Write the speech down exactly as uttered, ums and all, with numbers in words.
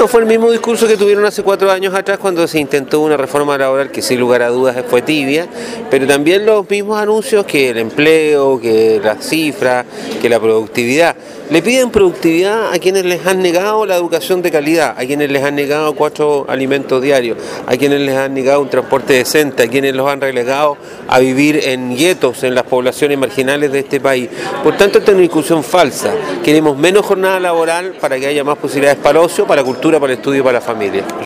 No, fue el mismo discurso que tuvieron hace cuatro años atrás cuando se intentó una reforma laboral que sin lugar a dudas fue tibia, pero también los mismos anuncios que el empleo, que las cifras, que la productividad. Le piden productividad a quienes les han negado la educación de calidad, a quienes les han negado cuatro alimentos diarios, a quienes les han negado un transporte decente, a quienes los han relegado a vivir en guetos en las poblaciones marginales de este país. Por tanto, esta es una discusión falsa. Queremos menos jornada laboral para que haya más posibilidades para el ocio, para la cultura, para el estudio y para la familia.